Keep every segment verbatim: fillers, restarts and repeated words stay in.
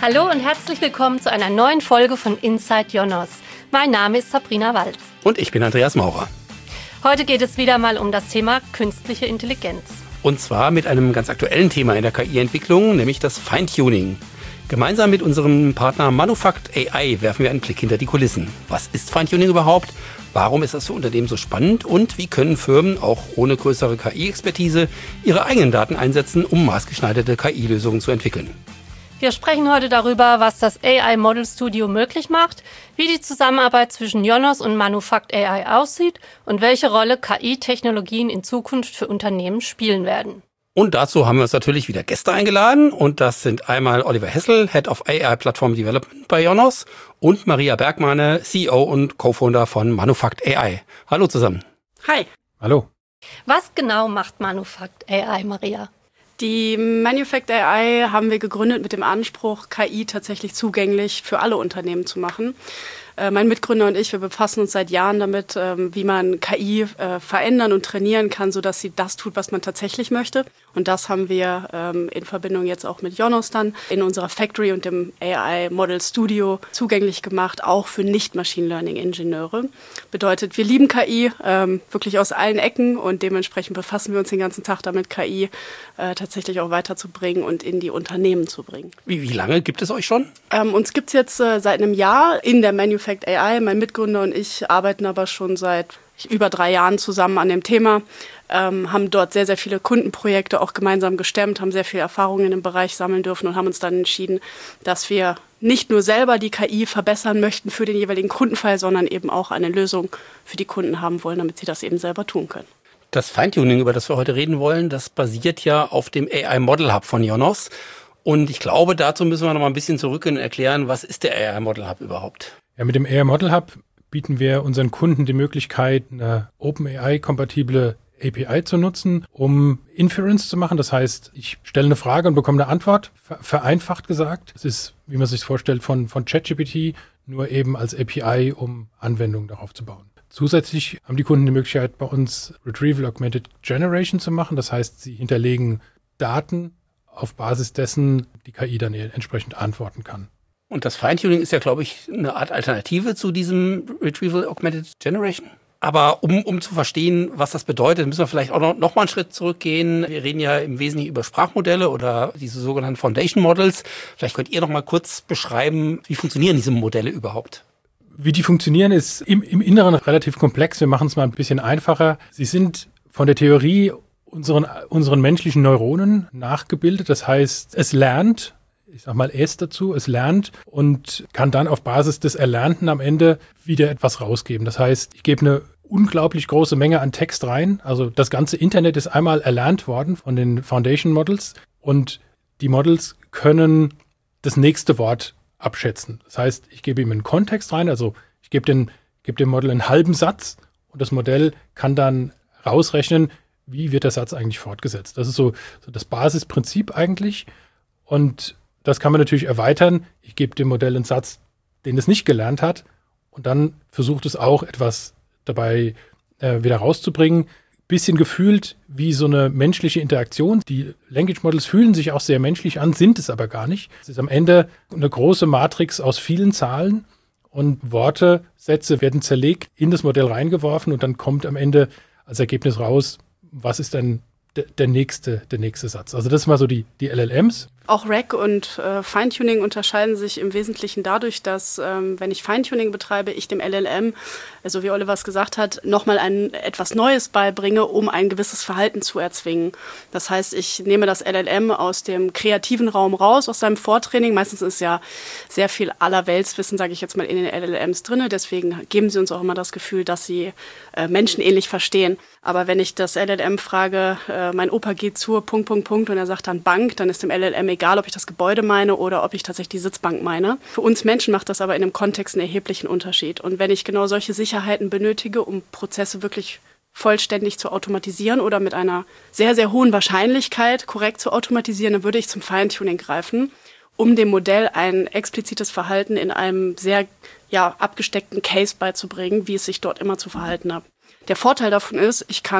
Hallo und herzlich willkommen zu einer neuen Folge von Inside Ionos. Mein Name ist Sabrina Walz. Und ich bin Andreas Maurer. Heute geht es wieder mal um das Thema künstliche Intelligenz. Und zwar mit einem ganz aktuellen Thema in der K I-Entwicklung, nämlich das Feintuning. Gemeinsam mit unserem Partner Manufact A I werfen wir einen Blick hinter die Kulissen. Was ist Feintuning überhaupt? Warum ist das für Unternehmen so spannend? Und wie können Firmen auch ohne größere K I-Expertise ihre eigenen Daten einsetzen, um maßgeschneiderte K I-Lösungen zu entwickeln? Wir sprechen heute darüber, was das A I Model Studio möglich macht, wie die Zusammenarbeit zwischen Ionos und Manufact A I aussieht und welche Rolle K I-Technologien in Zukunft für Unternehmen spielen werden. Und dazu haben wir uns natürlich wieder Gäste eingeladen. Und das sind einmal Oliver Hessel, Head of A I Platform Development bei Ionos, und Maria Bergmanne, C E O und Co-Founder von Manufact A I. Hallo zusammen. Hi. Hallo. Was genau macht Manufact A I, Maria? Die Manufact A I haben wir gegründet mit dem Anspruch, K I tatsächlich zugänglich für alle Unternehmen zu machen. Äh, mein Mitgründer und ich, wir befassen uns seit Jahren damit, ähm, wie man K I äh, verändern und trainieren kann, sodass sie das tut, was man tatsächlich möchte. Und das haben wir ähm, in Verbindung jetzt auch mit Ionos dann in unserer Factory und dem A I Model Studio zugänglich gemacht, auch für Nicht-Machine-Learning-Ingenieure. Bedeutet, wir lieben K I ähm, wirklich aus allen Ecken und dementsprechend befassen wir uns den ganzen Tag damit, K I äh, tatsächlich auch weiterzubringen und in die Unternehmen zu bringen. Wie, wie lange gibt es euch schon? Ähm, uns gibt es jetzt äh, seit einem Jahr in der Manufact A I. Mein Mitgründer und ich arbeiten aber schon seit über drei Jahren zusammen an dem Thema, ähm, haben dort sehr, sehr viele Kundenprojekte auch gemeinsam gestemmt, haben sehr viel Erfahrung in dem Bereich sammeln dürfen und haben uns dann entschieden, dass wir nicht nur selber die K I verbessern möchten für den jeweiligen Kundenfall, sondern eben auch eine Lösung für die Kunden haben wollen, damit sie das eben selber tun können. Das Feintuning, über das wir heute reden wollen, das basiert ja auf dem A I Model Hub von Ionos. Und ich glaube, dazu müssen wir noch mal ein bisschen zurückgehen und erklären, was ist der A I Model Hub überhaupt? Ja, mit dem A I Model Hub bieten wir unseren Kunden die Möglichkeit, eine OpenAI-kompatible A P I zu nutzen, um Inference zu machen. Das heißt, ich stelle eine Frage und bekomme eine Antwort, vereinfacht gesagt. Es ist, wie man sich vorstellt, von, von ChatGPT, nur eben als A P I, um Anwendungen darauf zu bauen. Zusätzlich haben die Kunden die Möglichkeit, bei uns Retrieval Augmented Generation zu machen. Das heißt, sie hinterlegen Daten, auf Basis dessen die K I dann entsprechend antworten kann. Und das Feintuning ist ja, glaube ich, eine Art Alternative zu diesem Retrieval Augmented Generation. Aber um, um zu verstehen, was das bedeutet, müssen wir vielleicht auch noch, noch mal einen Schritt zurückgehen. Wir reden ja im Wesentlichen über Sprachmodelle oder diese sogenannten Foundation Models. Vielleicht könnt ihr noch mal kurz beschreiben, wie funktionieren diese Modelle überhaupt? Wie die funktionieren, ist im, im Inneren relativ komplex. Wir machen es mal ein bisschen einfacher. Sie sind von der Theorie unseren, unseren menschlichen Neuronen nachgebildet. Das heißt, es lernt, ich sag mal S dazu, es lernt und kann dann auf Basis des Erlernten am Ende wieder etwas rausgeben. Das heißt, ich gebe eine unglaublich große Menge an Text rein. Also das ganze Internet ist einmal erlernt worden von den Foundation Models und die Models können das nächste Wort abschätzen. Das heißt, ich gebe ihm einen Kontext rein, also ich gebe, den, gebe dem Modell einen halben Satz und das Modell kann dann rausrechnen, wie wird der Satz eigentlich fortgesetzt. Das ist so, so das Basisprinzip eigentlich und das kann man natürlich erweitern. Ich gebe dem Modell einen Satz, den es nicht gelernt hat und dann versucht es auch etwas dabei äh, wieder rauszubringen. Bisschen gefühlt wie so eine menschliche Interaktion. Die Language Models fühlen sich auch sehr menschlich an, sind es aber gar nicht. Es ist am Ende eine große Matrix aus vielen Zahlen und Worte, Sätze werden zerlegt, in das Modell reingeworfen und dann kommt am Ende als Ergebnis raus, was ist denn der, der, nächste, der nächste Satz. Also das sind mal so die, die L L Ms. Auch R A G und äh, Feintuning unterscheiden sich im Wesentlichen dadurch, dass, ähm, wenn ich Feintuning betreibe, ich dem L L M, also wie Oliver es gesagt hat, nochmal ein etwas Neues beibringe, um ein gewisses Verhalten zu erzwingen. Das heißt, ich nehme das L L M aus dem kreativen Raum raus, aus seinem Vortraining. Meistens ist ja sehr viel Allerweltswissen, sage ich jetzt mal, in den L L Ms drin. Deswegen geben sie uns auch immer das Gefühl, dass sie äh, menschenähnlich verstehen. Aber wenn ich das L L M frage, äh, mein Opa geht zur Punkt, Punkt, Punkt und er sagt dann Bank, dann ist dem L L M egal, ob ich das Gebäude meine oder ob ich tatsächlich die Sitzbank meine. Für uns Menschen macht das aber in einem Kontext einen erheblichen Unterschied. Und wenn ich genau solche Sicherheiten benötige, um Prozesse wirklich vollständig zu automatisieren oder mit einer sehr, sehr hohen Wahrscheinlichkeit korrekt zu automatisieren, dann würde ich zum Feintuning greifen, um dem Modell ein explizites Verhalten in einem sehr ja, abgesteckten Case beizubringen, wie es sich dort immer zu verhalten hat. Der Vorteil davon ist, ich kann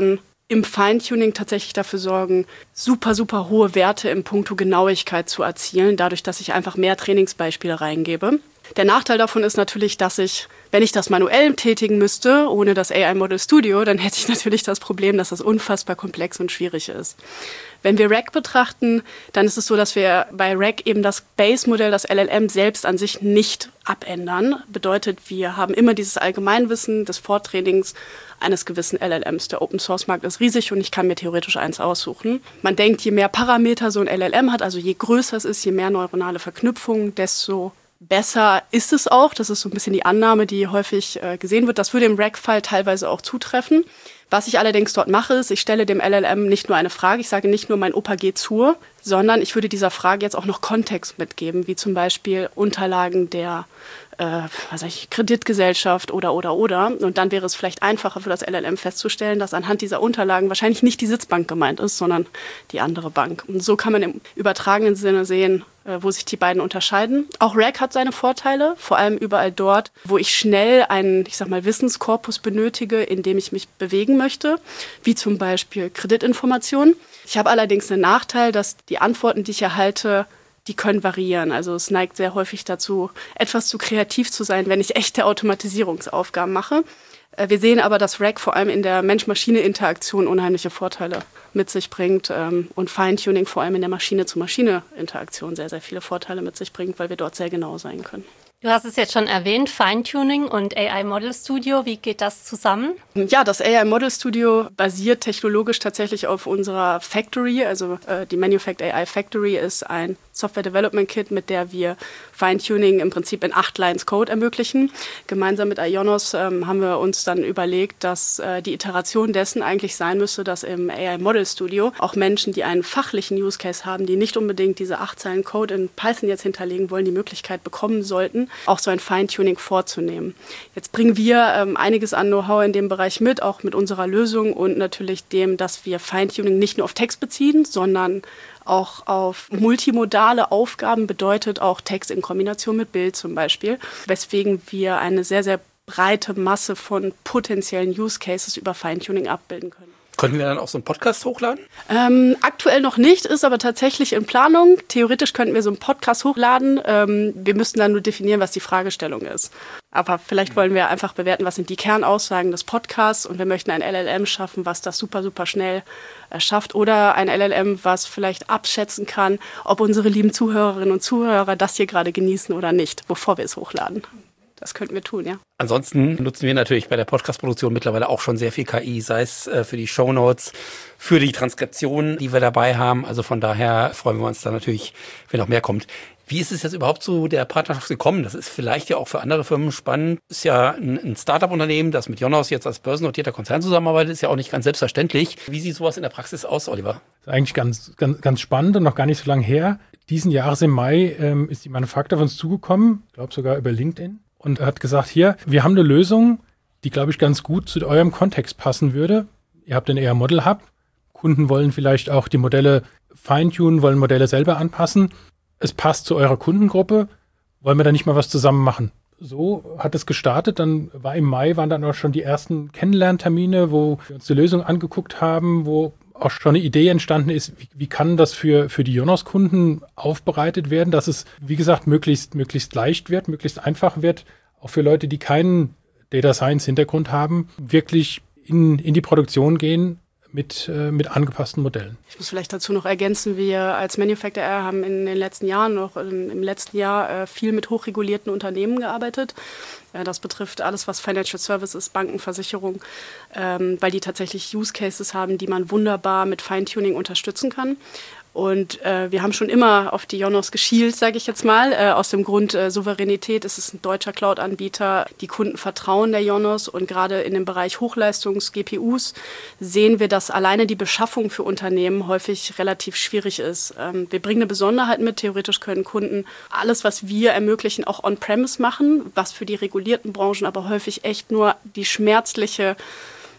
im Feintuning tatsächlich dafür sorgen, super, super hohe Werte im Puncto Genauigkeit zu erzielen, dadurch, dass ich einfach mehr Trainingsbeispiele reingebe. Der Nachteil davon ist natürlich, dass ich, wenn ich das manuell tätigen müsste, ohne das A I Model Studio, dann hätte ich natürlich das Problem, dass das unfassbar komplex und schwierig ist. Wenn wir R A G betrachten, dann ist es so, dass wir bei R A G eben das Base-Modell, das L L M selbst an sich nicht abändern. Bedeutet, wir haben immer dieses Allgemeinwissen des Vortrainings eines gewissen L L Ms. Der Open-Source-Markt ist riesig und ich kann mir theoretisch eins aussuchen. Man denkt, je mehr Parameter so ein L L M hat, also je größer es ist, je mehr neuronale Verknüpfungen, desto besser ist es auch. Das ist so ein bisschen die Annahme, die häufig äh, gesehen wird. Das würde im R A G-Fall teilweise auch zutreffen. Was ich allerdings dort mache, ist, ich stelle dem L L M nicht nur eine Frage, ich sage nicht nur, mein Opa geht zu, sondern ich würde dieser Frage jetzt auch noch Kontext mitgeben, wie zum Beispiel Unterlagen der äh, was weiß ich, Kreditgesellschaft oder, oder, oder. Und dann wäre es vielleicht einfacher für das L L M festzustellen, dass anhand dieser Unterlagen wahrscheinlich nicht die Sitzbank gemeint ist, sondern die andere Bank. Und so kann man im übertragenen Sinne sehen, wo sich die beiden unterscheiden. Auch R A G hat seine Vorteile, vor allem überall dort, wo ich schnell einen, ich sag mal, Wissenskorpus benötige, in dem ich mich bewegen möchte, wie zum Beispiel Kreditinformationen. Ich habe allerdings einen Nachteil, dass die Antworten, die ich erhalte, die können variieren. Also es neigt sehr häufig dazu, etwas zu kreativ zu sein, wenn ich echte Automatisierungsaufgaben mache. Wir sehen aber, dass R A G vor allem in der Mensch-Maschine-Interaktion unheimliche Vorteile mit sich bringt und Feintuning vor allem in der Maschine-zu-Maschine-Interaktion sehr, sehr viele Vorteile mit sich bringt, weil wir dort sehr genau sein können. Du hast es jetzt schon erwähnt, Feintuning und A I Model Studio. Wie geht das zusammen? Ja, das A I Model Studio basiert technologisch tatsächlich auf unserer Factory. Also äh, die Manufact A I Factory ist ein Software Development Kit, mit der wir Feintuning im Prinzip in acht Lines Code ermöglichen. Gemeinsam mit Ionos ähm, haben wir uns dann überlegt, dass äh, die Iteration dessen eigentlich sein müsste, dass im A I Model Studio auch Menschen, die einen fachlichen Use Case haben, die nicht unbedingt diese acht Zeilen Code in Python jetzt hinterlegen wollen, die Möglichkeit bekommen sollten, auch so ein Feintuning vorzunehmen. Jetzt bringen wir ähm, einiges an Know-how in dem Bereich mit, auch mit unserer Lösung und natürlich dem, dass wir Feintuning nicht nur auf Text beziehen, sondern auch auf multimodale Aufgaben, bedeutet auch Text in Kombination mit Bild zum Beispiel, weswegen wir eine sehr, sehr breite Masse von potenziellen Use Cases über Feintuning abbilden können. Können wir dann auch so einen Podcast hochladen? Ähm, aktuell noch nicht, ist aber tatsächlich in Planung. Theoretisch könnten wir so einen Podcast hochladen. Ähm, wir müssten dann nur definieren, was die Fragestellung ist. Aber vielleicht wollen wir einfach bewerten, was sind die Kernaussagen des Podcasts und wir möchten ein L L M schaffen, was das super, super schnell äh, schafft oder ein L L M, was vielleicht abschätzen kann, ob unsere lieben Zuhörerinnen und Zuhörer das hier gerade genießen oder nicht, bevor wir es hochladen. Das könnten wir tun, ja. Ansonsten nutzen wir natürlich bei der Podcast-Produktion mittlerweile auch schon sehr viel K I, sei es äh, für die Shownotes, für die Transkription, die wir dabei haben. Also von daher freuen wir uns da natürlich, wenn noch mehr kommt. Wie ist es jetzt überhaupt zu der Partnerschaft gekommen? Das ist vielleicht ja auch für andere Firmen spannend. Ist ja ein, ein Startup-Unternehmen, das mit Ionos jetzt als börsennotierter Konzern zusammenarbeitet, ist ja auch nicht ganz selbstverständlich. Wie sieht sowas in der Praxis aus, Oliver? Das ist eigentlich ganz, ganz, ganz spannend und noch gar nicht so lange her. Diesen Jahres im Mai ähm, ist die Manufakt auf uns zugekommen, ich glaube sogar über LinkedIn. Und hat gesagt, hier, wir haben eine Lösung, die, glaube ich, ganz gut zu eurem Kontext passen würde. Ihr habt den A I Model Hub. Kunden wollen vielleicht auch die Modelle feintunen, wollen Modelle selber anpassen. Es passt zu eurer Kundengruppe. Wollen wir da nicht mal was zusammen machen? So hat es gestartet. Dann war im Mai, waren dann auch schon die ersten Kennenlerntermine, wo wir uns die Lösung angeguckt haben, wo auch schon eine Idee entstanden ist, wie, wie kann das für, für die Ionos-Kunden aufbereitet werden, dass es, wie gesagt, möglichst, möglichst leicht wird, möglichst einfach wird, auch für Leute, die keinen Data Science-Hintergrund haben, wirklich in, in die Produktion gehen mit, äh, mit angepassten Modellen. Ich muss vielleicht dazu noch ergänzen, wir als Manufacturer haben in den letzten Jahren, noch im letzten Jahr äh, viel mit hochregulierten Unternehmen gearbeitet. Äh, das betrifft alles, was Financial Services, Banken, Versicherung, ähm, weil die tatsächlich Use Cases haben, die man wunderbar mit Feintuning unterstützen kann. Und äh, wir haben schon immer auf die Ionos geschielt, sage ich jetzt mal, äh, aus dem Grund äh, Souveränität. Es ist ein deutscher Cloud-Anbieter, die Kunden vertrauen der Ionos und gerade in dem Bereich Hochleistungs-G P Us sehen wir, dass alleine die Beschaffung für Unternehmen häufig relativ schwierig ist. Ähm, wir bringen eine Besonderheit mit, theoretisch können Kunden alles, was wir ermöglichen, auch on-premise machen, was für die regulierten Branchen aber häufig echt nur die schmerzliche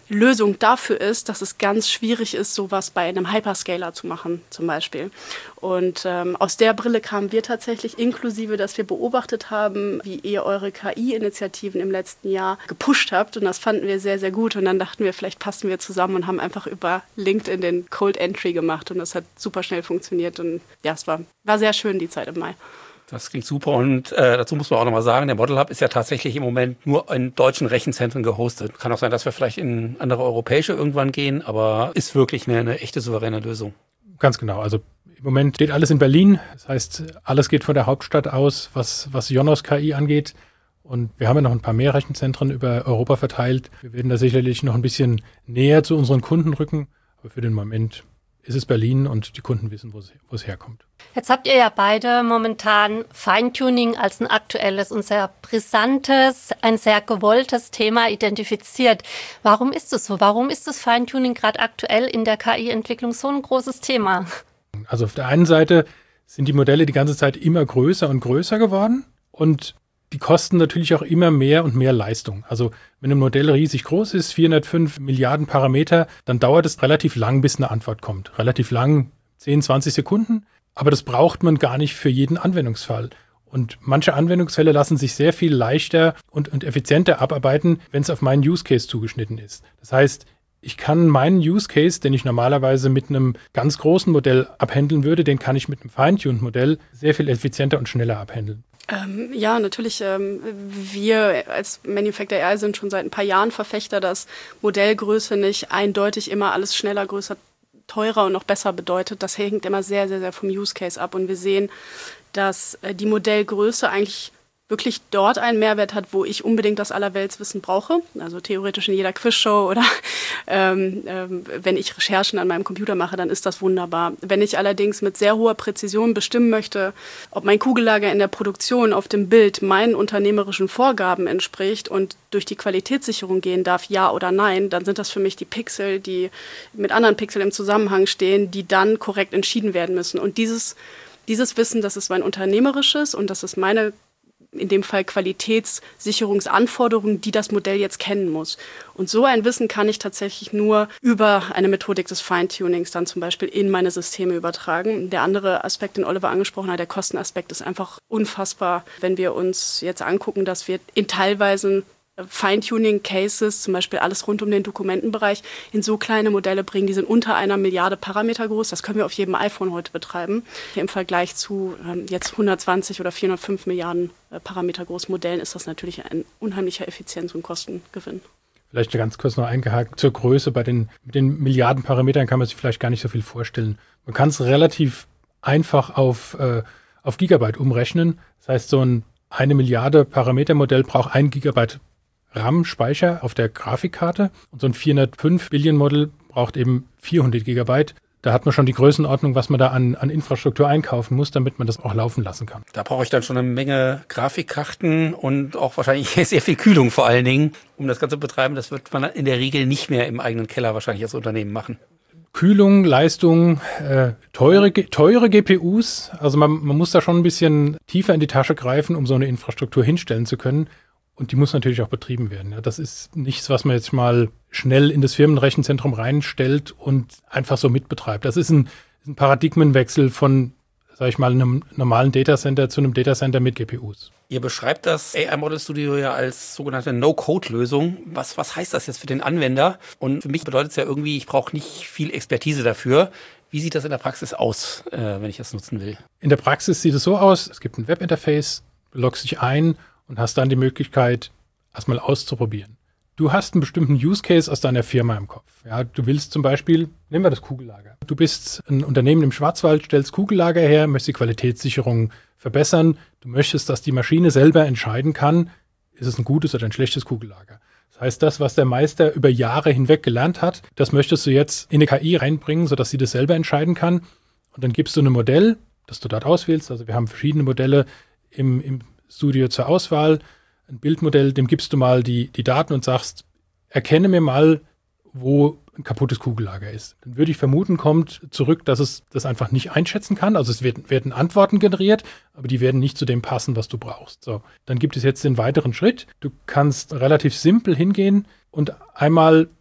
Lösung dafür ist, dass es ganz schwierig ist, sowas bei einem Hyperscaler zu machen, zum Beispiel. Und ähm, aus der Brille kamen wir tatsächlich, inklusive, dass wir beobachtet haben, wie ihr eure K I-Initiativen im letzten Jahr gepusht habt. Und das fanden wir sehr, sehr gut. Und dann dachten wir, vielleicht passen wir zusammen und haben einfach über LinkedIn den Cold Entry gemacht. Und das hat super schnell funktioniert. Und ja, es war, war sehr schön, die Zeit im Mai. Das klingt super und äh, dazu muss man auch nochmal sagen, der Model Hub ist ja tatsächlich im Moment nur in deutschen Rechenzentren gehostet. Kann auch sein, dass wir vielleicht in andere europäische irgendwann gehen, aber ist wirklich eine, eine echte souveräne Lösung. Ganz genau. Also im Moment steht alles in Berlin. Das heißt, alles geht von der Hauptstadt aus, was, was Yonos K I angeht. Und wir haben ja noch ein paar mehr Rechenzentren über Europa verteilt. Wir werden da sicherlich noch ein bisschen näher zu unseren Kunden rücken. Aber für den Moment ist es Berlin und die Kunden wissen, wo es, wo es herkommt. Jetzt habt ihr ja beide momentan Feintuning als ein aktuelles und sehr brisantes, ein sehr gewolltes Thema identifiziert. Warum ist es so? Warum ist das Feintuning gerade aktuell in der K I-Entwicklung so ein großes Thema? Also auf der einen Seite sind die Modelle die ganze Zeit immer größer und größer geworden und die kosten natürlich auch immer mehr und mehr Leistung. Also wenn ein Modell riesig groß ist, vierhundertfünf Milliarden Parameter, dann dauert es relativ lang, bis eine Antwort kommt. Relativ lang, zehn, zwanzig Sekunden. Aber das braucht man gar nicht für jeden Anwendungsfall. Und manche Anwendungsfälle lassen sich sehr viel leichter und, und effizienter abarbeiten, wenn es auf meinen Use Case zugeschnitten ist. Das heißt, ich kann meinen Use Case, den ich normalerweise mit einem ganz großen Modell abhandeln würde, den kann ich mit einem Feintuned-Modell sehr viel effizienter und schneller abhandeln. Ähm, ja, natürlich. Ähm, wir als Manufacture A I sind schon seit ein paar Jahren Verfechter, dass Modellgröße nicht eindeutig immer alles schneller, größer, teurer und noch besser bedeutet. Das hängt immer sehr, sehr, sehr vom Use Case ab. Und wir sehen, dass äh, die Modellgröße eigentlich wirklich dort einen Mehrwert hat, wo ich unbedingt das Allerweltswissen brauche. Also theoretisch in jeder Quizshow oder ähm, ähm, wenn ich Recherchen an meinem Computer mache, dann ist das wunderbar. Wenn ich allerdings mit sehr hoher Präzision bestimmen möchte, ob mein Kugellager in der Produktion auf dem Bild meinen unternehmerischen Vorgaben entspricht und durch die Qualitätssicherung gehen darf, ja oder nein, dann sind das für mich die Pixel, die mit anderen Pixeln im Zusammenhang stehen, die dann korrekt entschieden werden müssen. Und dieses, dieses Wissen, das ist mein unternehmerisches und das ist meine in dem Fall Qualitätssicherungsanforderungen, die das Modell jetzt kennen muss. Und so ein Wissen kann ich tatsächlich nur über eine Methodik des Feintunings dann zum Beispiel in meine Systeme übertragen. Der andere Aspekt, den Oliver angesprochen hat, der Kostenaspekt, ist einfach unfassbar, wenn wir uns jetzt angucken, dass wir in teilweise Feintuning-Cases, zum Beispiel alles rund um den Dokumentenbereich, in so kleine Modelle bringen, die sind unter einer Milliarde Parameter groß. Das können wir auf jedem iPhone heute betreiben. Im Vergleich zu ähm, jetzt hundertzwanzig oder vierhundertfünf Milliarden äh, Parameter großen Modellen ist das natürlich ein unheimlicher Effizienz- und Kostengewinn. Vielleicht ganz kurz noch eingehakt zur Größe. Bei den, mit den Milliarden Parametern kann man sich vielleicht gar nicht so viel vorstellen. Man kann es relativ einfach auf, äh, auf Gigabyte umrechnen. Das heißt, so ein eine Milliarde Parameter-Modell braucht ein Gigabyte RAM-Speicher auf der Grafikkarte und so ein vierhundertfünf Billion-Modell braucht eben vierhundert Gigabyte. Da hat man schon die Größenordnung, was man da an, an Infrastruktur einkaufen muss, damit man das auch laufen lassen kann. Da brauche ich dann schon eine Menge Grafikkarten und auch wahrscheinlich sehr viel Kühlung vor allen Dingen, um das Ganze zu betreiben. Das wird man in der Regel nicht mehr im eigenen Keller wahrscheinlich als Unternehmen machen. Kühlung, Leistung, äh, teure, teure G P Us. Also man, man muss da schon ein bisschen tiefer in die Tasche greifen, um so eine Infrastruktur hinstellen zu können. Und die muss natürlich auch betrieben werden. Ja, das ist nichts, was man jetzt mal schnell in das Firmenrechenzentrum reinstellt und einfach so mitbetreibt. Das ist ein, ein Paradigmenwechsel von, sag ich mal, einem normalen Datacenter zu einem Datacenter mit G P Us. Ihr beschreibt das A I Model Studio ja als sogenannte No-Code-Lösung. Was, was heißt das jetzt für den Anwender? Und für mich bedeutet es ja irgendwie, ich brauche nicht viel Expertise dafür. Wie sieht das in der Praxis aus, äh, wenn ich das nutzen will? In der Praxis sieht es so aus, es gibt ein Webinterface, du loggst dich ein und hast dann die Möglichkeit, erstmal auszuprobieren. Du hast einen bestimmten Use Case aus deiner Firma im Kopf. Ja, du willst zum Beispiel, nehmen wir das Kugellager. Du bist ein Unternehmen im Schwarzwald, stellst Kugellager her, möchtest die Qualitätssicherung verbessern. Du möchtest, dass die Maschine selber entscheiden kann, ist es ein gutes oder ein schlechtes Kugellager. Das heißt, das, was der Meister über Jahre hinweg gelernt hat, das möchtest du jetzt in eine K I reinbringen, sodass sie das selber entscheiden kann. Und dann gibst du ein Modell, das du dort auswählst. Also wir haben verschiedene Modelle im, im Studio zur Auswahl. Ein Bildmodell, dem gibst du mal die, die Daten und sagst, erkenne mir mal, wo ein kaputtes Kugellager ist. Dann würde ich vermuten, kommt zurück, dass es das einfach nicht einschätzen kann. Also es werden, werden Antworten generiert, aber die werden nicht zu dem passen, was du brauchst. So, dann gibt es jetzt den weiteren Schritt. Du kannst relativ simpel hingehen und einmal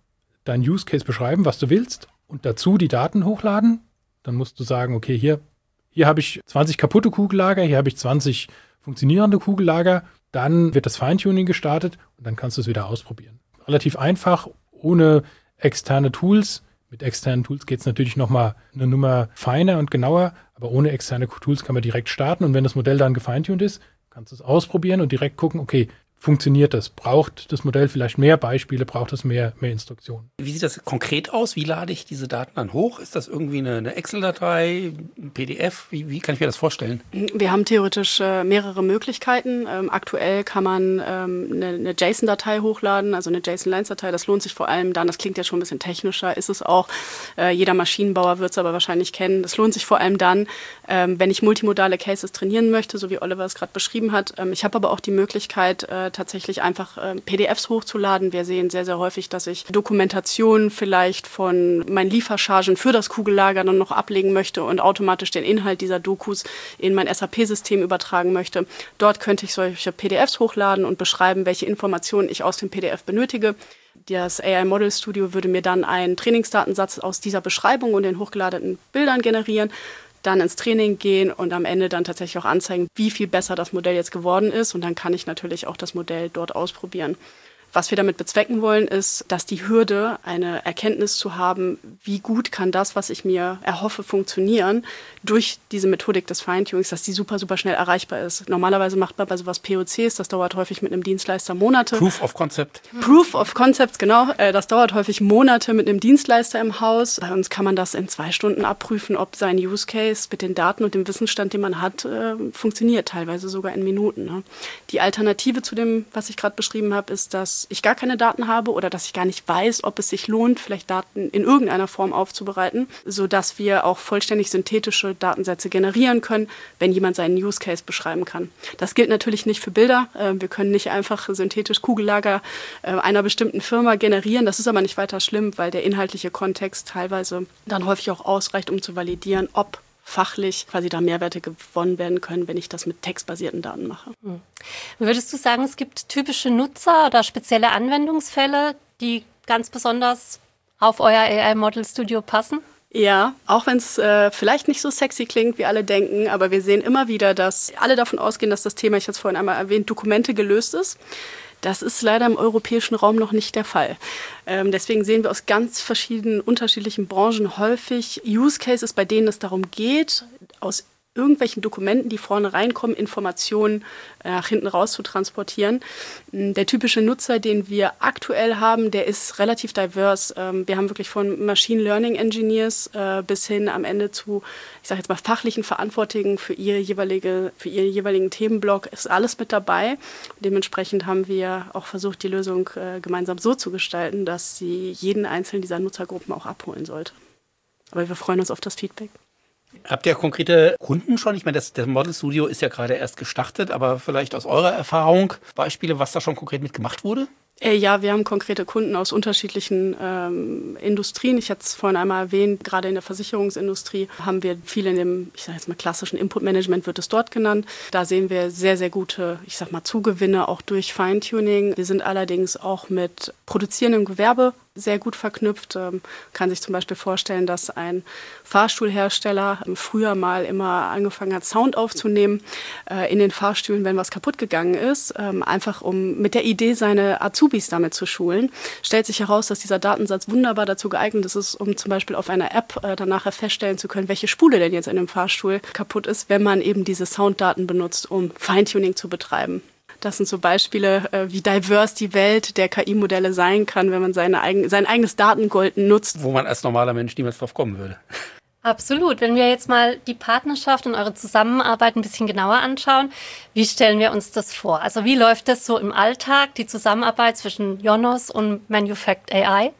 deinen Use Case beschreiben, was du willst und dazu die Daten hochladen. Dann musst du sagen, okay, hier, hier habe ich zwanzig kaputte Kugellager, hier habe ich zwanzig funktionierende Kugellager. Dann wird das Feintuning gestartet und dann kannst du es wieder ausprobieren. Relativ einfach, ohne externe Tools. Mit externen Tools geht es natürlich nochmal eine Nummer feiner und genauer, aber ohne externe Tools kann man direkt starten und wenn das Modell dann gefeintuned ist, kannst du es ausprobieren und direkt gucken, okay, funktioniert das? Braucht das Modell vielleicht mehr Beispiele? Braucht es mehr, mehr Instruktionen? Wie sieht das konkret aus? Wie lade ich diese Daten dann hoch? Ist das irgendwie eine, eine Excel-Datei, ein P D F? Wie, wie kann ich mir das vorstellen? Wir haben theoretisch äh, mehrere Möglichkeiten. Ähm, aktuell kann man ähm, eine, eine JSON-Datei hochladen, also eine JSON-Lines-Datei. Das lohnt sich vor allem dann, das klingt ja schon ein bisschen technischer, ist es auch. Äh, jeder Maschinenbauer wird es aber wahrscheinlich kennen. Das lohnt sich vor allem dann, ähm, wenn ich multimodale Cases trainieren möchte, so wie Oliver es gerade beschrieben hat. Ähm, ich habe aber auch die Möglichkeit, äh, tatsächlich einfach äh, P D Fs hochzuladen. Wir sehen sehr, sehr häufig, dass ich Dokumentationen vielleicht von meinen Lieferchargen für das Kugellager dann noch ablegen möchte und automatisch den Inhalt dieser Dokus in mein S A P-System übertragen möchte. Dort könnte ich solche P D Fs hochladen und beschreiben, welche Informationen ich aus dem P D F benötige. Das A I Model Studio würde mir dann einen Trainingsdatensatz aus dieser Beschreibung und den hochgeladenen Bildern generieren, dann ins Training gehen und am Ende dann tatsächlich auch anzeigen, wie viel besser das Modell jetzt geworden ist. Und dann kann ich natürlich auch das Modell dort ausprobieren. Was wir damit bezwecken wollen, ist, dass die Hürde, eine Erkenntnis zu haben, wie gut kann das, was ich mir erhoffe, funktionieren, durch diese Methodik des Feintunings, dass die super, super schnell erreichbar ist. Normalerweise macht man bei sowas P O Cs, das dauert häufig mit einem Dienstleister Monate. Proof of Concept. Proof of Concept, genau. Das dauert häufig Monate mit einem Dienstleister im Haus. Bei uns kann man das in zwei Stunden abprüfen, ob sein Use Case mit den Daten und dem Wissensstand, den man hat, funktioniert, teilweise sogar in Minuten. Die Alternative zu dem, was ich gerade beschrieben habe, ist, dass ich gar keine Daten habe oder dass ich gar nicht weiß, ob es sich lohnt, vielleicht Daten in irgendeiner Form aufzubereiten, sodass wir auch vollständig synthetische Datensätze generieren können, wenn jemand seinen Use Case beschreiben kann. Das gilt natürlich nicht für Bilder. Wir können nicht einfach synthetisch Kugellager einer bestimmten Firma generieren. Das ist aber nicht weiter schlimm, weil der inhaltliche Kontext teilweise dann häufig auch ausreicht, um zu validieren, ob fachlich quasi da Mehrwerte gewonnen werden können, wenn ich das mit textbasierten Daten mache. Hm. Würdest du sagen, es gibt typische Nutzer oder spezielle Anwendungsfälle, die ganz besonders auf euer A I Model Studio passen? Ja, auch wenn es äh, vielleicht nicht so sexy klingt, wie alle denken, aber wir sehen immer wieder, dass alle davon ausgehen, dass das Thema, ich hatte es vorhin einmal erwähnt, Dokumente gelöst ist. Das ist leider im europäischen Raum noch nicht der Fall. Ähm, deswegen sehen wir aus ganz verschiedenen, unterschiedlichen Branchen häufig Use Cases, bei denen es darum geht, aus irgendwelchen Dokumenten, die vorne reinkommen, Informationen äh, nach hinten raus zu transportieren. Der typische Nutzer, den wir aktuell haben, der ist relativ divers. Ähm, wir haben wirklich von Machine Learning Engineers äh, bis hin am Ende zu, ich sage jetzt mal, fachlichen Verantwortlichen für ihre jeweilige, für ihren jeweiligen Themenblock, ist alles mit dabei. Dementsprechend haben wir auch versucht, die Lösung äh, gemeinsam so zu gestalten, dass sie jeden einzelnen dieser Nutzergruppen auch abholen sollte. Aber wir freuen uns auf das Feedback. Habt ihr konkrete Kunden schon? Ich meine, das, das Model Studio ist ja gerade erst gestartet, aber vielleicht aus eurer Erfahrung Beispiele, was da schon konkret mitgemacht wurde? Äh, ja, wir haben konkrete Kunden aus unterschiedlichen ähm, Industrien. Ich hatte es vorhin einmal erwähnt, gerade in der Versicherungsindustrie haben wir viel in dem, ich sage jetzt mal klassischen Input-Management wird es dort genannt. Da sehen wir sehr, sehr gute, ich sag mal, Zugewinne auch durch Feintuning. Wir sind allerdings auch mit produzierendem Gewerbe sehr gut verknüpft. Man kann sich zum Beispiel vorstellen, dass ein Fahrstuhlhersteller früher mal immer angefangen hat, Sound aufzunehmen in den Fahrstühlen, wenn was kaputt gegangen ist, einfach um mit der Idee, seine Azubis damit zu schulen. Stellt sich heraus, dass dieser Datensatz wunderbar dazu geeignet ist, um zum Beispiel auf einer App danach feststellen zu können, welche Spule denn jetzt in dem Fahrstuhl kaputt ist, wenn man eben diese Sounddaten benutzt, um Feintuning zu betreiben. Das sind so Beispiele, wie divers die Welt der K I-Modelle sein kann, wenn man seine eigen, sein eigenes Datengold nutzt. Wo man als normaler Mensch niemals drauf kommen würde. Absolut. Wenn wir jetzt mal die Partnerschaft und eure Zusammenarbeit ein bisschen genauer anschauen, wie stellen wir uns das vor? Also wie läuft das so im Alltag, die Zusammenarbeit zwischen Yonos und Manufact A I?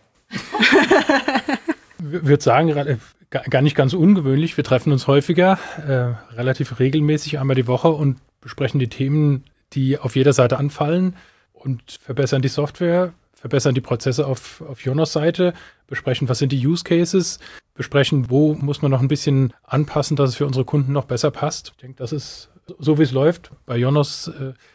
Ich würde sagen, gar nicht ganz ungewöhnlich. Wir treffen uns häufiger, äh, relativ regelmäßig, einmal die Woche und besprechen die Themen, die auf jeder Seite anfallen und verbessern die Software, verbessern die Prozesse auf, auf Yonos Seite, besprechen, was sind die Use Cases, besprechen, wo muss man noch ein bisschen anpassen, dass es für unsere Kunden noch besser passt. Ich denke, das ist so, wie es läuft. Bei Yonos äh,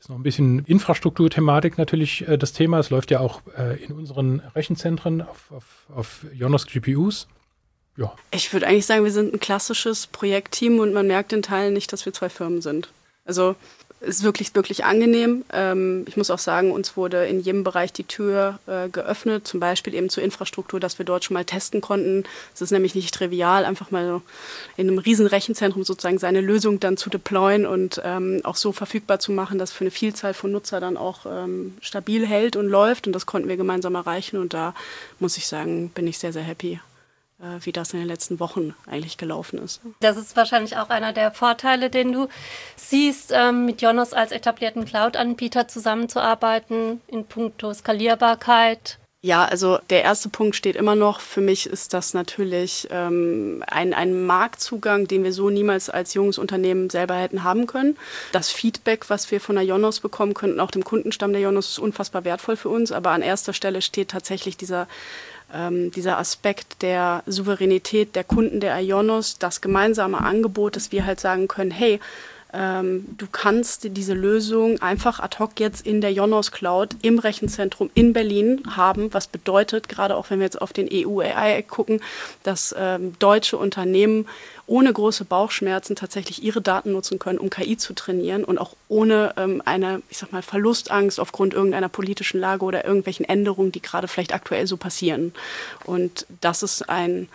Ist noch ein bisschen Infrastrukturthematik natürlich äh, das Thema. Es läuft ja auch äh, in unseren Rechenzentren auf, auf, auf Yonos G P Us. Ja. Ich würde eigentlich sagen, wir sind ein klassisches Projektteam und man merkt in Teilen nicht, dass wir zwei Firmen sind. Also es ist wirklich, wirklich angenehm. Ähm, ich muss auch sagen, uns wurde in jedem Bereich die Tür äh, geöffnet, zum Beispiel eben zur Infrastruktur, dass wir dort schon mal testen konnten. Es ist nämlich nicht trivial, einfach mal so in einem riesen Rechenzentrum sozusagen seine Lösung dann zu deployen und ähm, auch so verfügbar zu machen, dass für eine Vielzahl von Nutzer dann auch ähm, stabil hält und läuft. Und das konnten wir gemeinsam erreichen. Und da muss ich sagen, bin ich sehr, sehr happy, wie das in den letzten Wochen eigentlich gelaufen ist. Das ist wahrscheinlich auch einer der Vorteile, den du siehst, ähm, mit Yonos als etablierten Cloud-Anbieter zusammenzuarbeiten in puncto Skalierbarkeit. Ja, also der erste Punkt steht immer noch. Für mich ist das natürlich ähm, ein, ein Marktzugang, den wir so niemals als junges Unternehmen selber hätten haben können. Das Feedback, was wir von der Yonos bekommen könnten, auch dem Kundenstamm der Yonos, ist unfassbar wertvoll für uns. Aber an erster Stelle steht tatsächlich dieser Ähm, dieser Aspekt der Souveränität der Kunden der Yonos, das gemeinsame Angebot, dass wir halt sagen können, hey, ähm, du kannst diese Lösung einfach ad hoc jetzt in der Yonos Cloud im Rechenzentrum in Berlin haben, was bedeutet, gerade auch wenn wir jetzt auf den E U-A I gucken, dass ähm, deutsche Unternehmen ohne große Bauchschmerzen tatsächlich ihre Daten nutzen können, um K I zu trainieren und auch ohne ähm, eine, ich sag mal, Verlustangst aufgrund irgendeiner politischen Lage oder irgendwelchen Änderungen, die gerade vielleicht aktuell so passieren. Und das ist ein,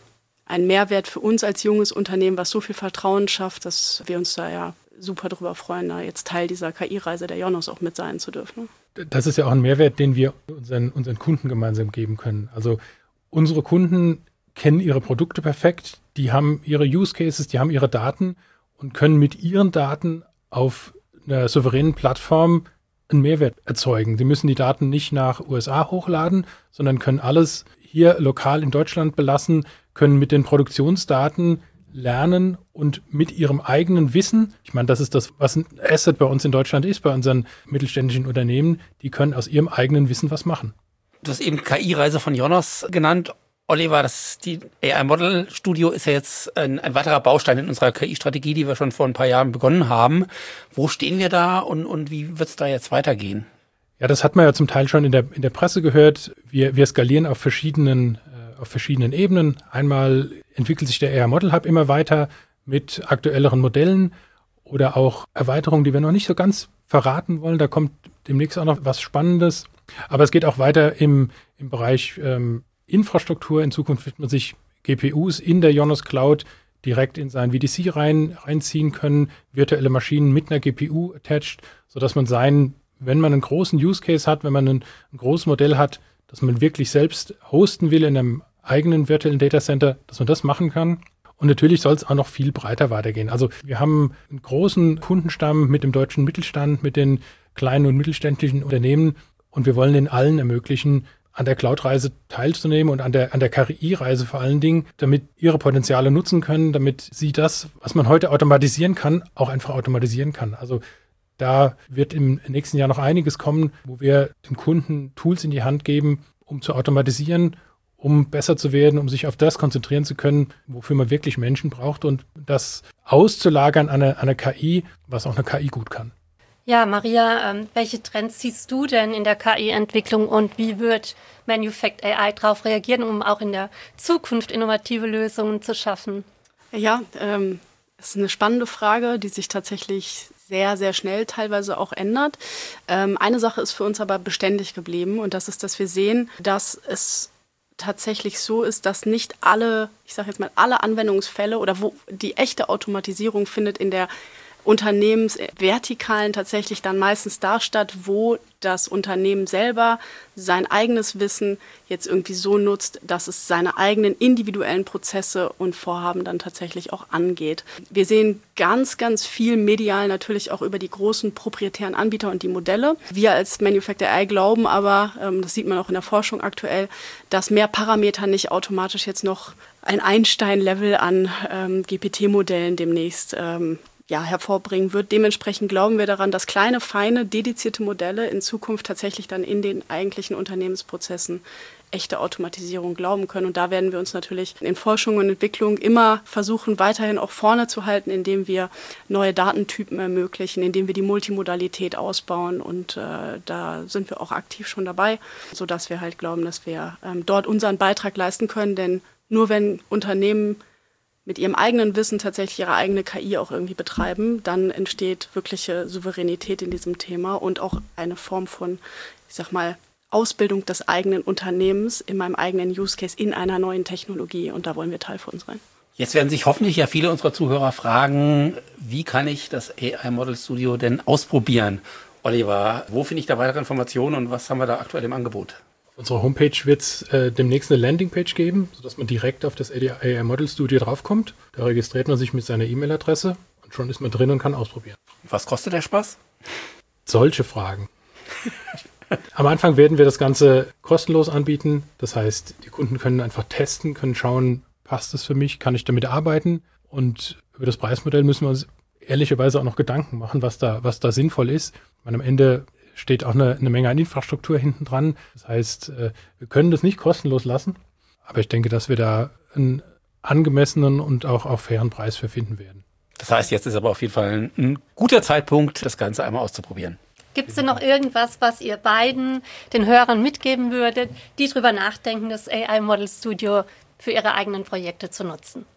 ein Mehrwert für uns als junges Unternehmen, was so viel Vertrauen schafft, dass wir uns da ja super drüber freuen, da jetzt Teil dieser K I-Reise der Yonos auch mit sein zu dürfen. Das ist ja auch ein Mehrwert, den wir unseren, unseren Kunden gemeinsam geben können. Also unsere Kunden kennen ihre Produkte perfekt, die haben ihre Use Cases, die haben ihre Daten und können mit ihren Daten auf einer souveränen Plattform einen Mehrwert erzeugen. Sie müssen die Daten nicht nach U S A hochladen, sondern können alles hier lokal in Deutschland belassen, können mit den Produktionsdaten lernen und mit ihrem eigenen Wissen, ich meine, das ist das, was ein Asset bei uns in Deutschland ist, bei unseren mittelständischen Unternehmen, die können aus ihrem eigenen Wissen was machen. Du hast eben K I-Reise von Yonos genannt. Oliver, das die A I-Model-Studio ist ja jetzt ein, ein weiterer Baustein in unserer K I-Strategie, die wir schon vor ein paar Jahren begonnen haben. Wo stehen wir da und, und wie wird es da jetzt weitergehen? Ja, das hat man ja zum Teil schon in der, in der Presse gehört. Wir, wir skalieren auf verschiedenen, äh, auf verschiedenen Ebenen. Einmal entwickelt sich der A I-Model Hub immer weiter mit aktuelleren Modellen oder auch Erweiterungen, die wir noch nicht so ganz verraten wollen. Da kommt demnächst auch noch was Spannendes. Aber es geht auch weiter im, im Bereich ähm, Infrastruktur. In Zukunft wird man sich G P Us in der Yonos Cloud direkt in sein V D C rein, reinziehen können, virtuelle Maschinen mit einer G P U attached, sodass man sein, wenn man einen großen Use Case hat, wenn man ein, ein großes Modell hat, dass man wirklich selbst hosten will in einem eigenen virtuellen Datacenter, dass man das machen kann. Und natürlich soll es auch noch viel breiter weitergehen. Also wir haben einen großen Kundenstamm mit dem deutschen Mittelstand, mit den kleinen und mittelständischen Unternehmen und wir wollen den allen ermöglichen, an der Cloud-Reise teilzunehmen und an der, an der K I-Reise vor allen Dingen, damit ihre Potenziale nutzen können, damit sie das, was man heute automatisieren kann, auch einfach automatisieren kann. Also da wird im nächsten Jahr noch einiges kommen, wo wir den Kunden Tools in die Hand geben, um zu automatisieren, um besser zu werden, um sich auf das konzentrieren zu können, wofür man wirklich Menschen braucht und das auszulagern an eine, an eine K I, was auch eine K I gut kann. Ja, Maria, ähm, welche Trends siehst du denn in der K I-Entwicklung und wie wird Manufact A I darauf reagieren, um auch in der Zukunft innovative Lösungen zu schaffen? Ja, ähm, das ist eine spannende Frage, die sich tatsächlich sehr, sehr schnell teilweise auch ändert. Ähm, eine Sache ist für uns aber beständig geblieben und das ist, dass wir sehen, dass es tatsächlich so ist, dass nicht alle, ich sage jetzt mal alle Anwendungsfälle oder wo die echte Automatisierung findet in der Unternehmensvertikalen tatsächlich dann meistens da statt, wo das Unternehmen selber sein eigenes Wissen jetzt irgendwie so nutzt, dass es seine eigenen individuellen Prozesse und Vorhaben dann tatsächlich auch angeht. Wir sehen ganz, ganz viel medial natürlich auch über die großen proprietären Anbieter und die Modelle. Wir als Manufact A I glauben aber, ähm, das sieht man auch in der Forschung aktuell, dass mehr Parameter nicht automatisch jetzt noch ein Einstein-Level an ähm, G P T-Modellen demnächst ähm, ja, hervorbringen wird. Dementsprechend glauben wir daran, dass kleine, feine, dedizierte Modelle in Zukunft tatsächlich dann in den eigentlichen Unternehmensprozessen echte Automatisierung glauben können. Und da werden wir uns natürlich in Forschung und Entwicklung immer versuchen, weiterhin auch vorne zu halten, indem wir neue Datentypen ermöglichen, indem wir die Multimodalität ausbauen. Und äh, da sind wir auch aktiv schon dabei, sodass wir halt glauben, dass wir ähm, dort unseren Beitrag leisten können. Denn nur wenn Unternehmen mit ihrem eigenen Wissen tatsächlich ihre eigene K I auch irgendwie betreiben, dann entsteht wirkliche Souveränität in diesem Thema und auch eine Form von, ich sag mal, Ausbildung des eigenen Unternehmens in meinem eigenen Use Case in einer neuen Technologie. Und da wollen wir Teil von sein. Jetzt werden sich hoffentlich ja viele unserer Zuhörer fragen, wie kann ich das A I Model Studio denn ausprobieren? Oliver, wo finde ich da weitere Informationen und was haben wir da aktuell im Angebot? Auf unserer Homepage wird es äh, demnächst eine Landingpage geben, sodass man direkt auf das A I Model Studio draufkommt. Da registriert man sich mit seiner E-Mail-Adresse und schon ist man drin und kann ausprobieren. Was kostet der Spaß? Solche Fragen. Am Anfang werden wir das Ganze kostenlos anbieten. Das heißt, die Kunden können einfach testen, können schauen, passt es für mich, kann ich damit arbeiten? Und über das Preismodell müssen wir uns ehrlicherweise auch noch Gedanken machen, was da, was da sinnvoll ist. Und am Ende steht auch eine, eine Menge an Infrastruktur hinten dran. Das heißt, wir können das nicht kostenlos lassen, aber ich denke, dass wir da einen angemessenen und auch, auch fairen Preis für finden werden. Das heißt, jetzt ist aber auf jeden Fall ein, ein guter Zeitpunkt, das Ganze einmal auszuprobieren. Gibt es denn noch irgendwas, was ihr beiden den Hörern mitgeben würdet, die drüber nachdenken, das A I Model Studio für ihre eigenen Projekte zu nutzen?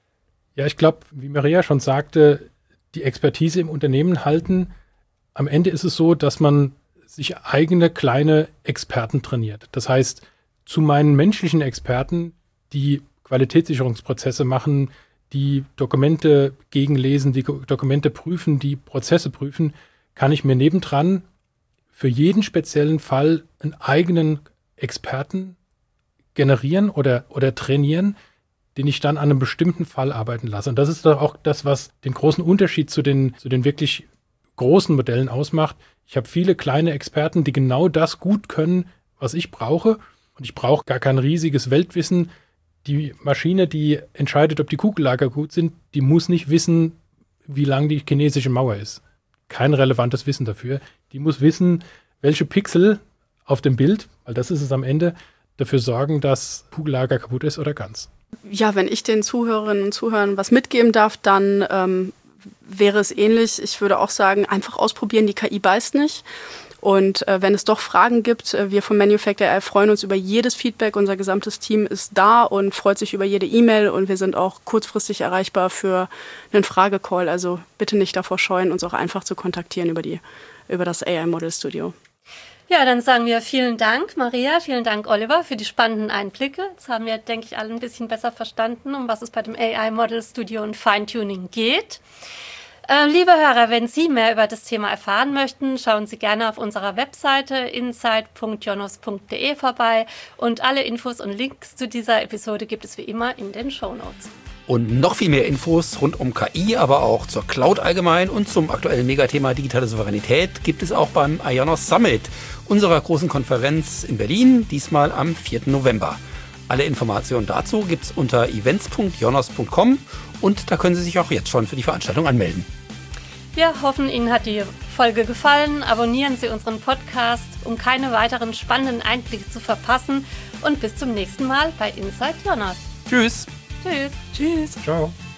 Ja, ich glaube, wie Maria schon sagte, die Expertise im Unternehmen halten. Am Ende ist es so, dass man sich eigene kleine Experten trainiert. Das heißt, zu meinen menschlichen Experten, die Qualitätssicherungsprozesse machen, die Dokumente gegenlesen, die Dokumente prüfen, die Prozesse prüfen, kann ich mir nebendran für jeden speziellen Fall einen eigenen Experten generieren oder, oder trainieren, den ich dann an einem bestimmten Fall arbeiten lasse. Und das ist doch auch das, was den großen Unterschied zu den, zu den wirklich großen Modellen ausmacht. Ich habe viele kleine Experten, die genau das gut können, was ich brauche. Und ich brauche gar kein riesiges Weltwissen. Die Maschine, die entscheidet, ob die Kugellager gut sind, die muss nicht wissen, wie lang die chinesische Mauer ist. Kein relevantes Wissen dafür. Die muss wissen, welche Pixel auf dem Bild, weil das ist es am Ende, dafür sorgen, dass Kugellager kaputt ist oder ganz. Ja, wenn ich den Zuhörerinnen und Zuhörern was mitgeben darf, dann ähm, wäre es ähnlich. Ich würde auch sagen, einfach ausprobieren, die K I beißt nicht. Und äh, wenn es doch Fragen gibt, äh, wir von Manufacture A I freuen uns über jedes Feedback. Unser gesamtes Team ist da und freut sich über jede E-Mail. Und wir sind auch kurzfristig erreichbar für einen Fragecall. Also bitte nicht davor scheuen, uns auch einfach zu kontaktieren über, die, über das A I Model Studio. Ja, dann sagen wir vielen Dank, Maria, vielen Dank, Oliver, für die spannenden Einblicke. Jetzt haben wir, denke ich, alle ein bisschen besser verstanden, um was es bei dem A I Model Studio und Feintuning geht. Äh, liebe Hörer, wenn Sie mehr über das Thema erfahren möchten, schauen Sie gerne auf unserer Webseite insight punkt jonos punkt de vorbei und alle Infos und Links zu dieser Episode gibt es wie immer in den Shownotes. Und noch viel mehr Infos rund um K I, aber auch zur Cloud allgemein und zum aktuellen Megathema digitale Souveränität gibt es auch beim IONOS Summit, unserer großen Konferenz in Berlin, diesmal am vierten November. Alle Informationen dazu gibt es unter events punkt jonos punkt com und da können Sie sich auch jetzt schon für die Veranstaltung anmelden. Wir hoffen, Ihnen hat die Folge gefallen. Abonnieren Sie unseren Podcast, um keine weiteren spannenden Einblicke zu verpassen. Und bis zum nächsten Mal bei Inside Jonas. Tschüss. Tschüss. Tschüss. Ciao.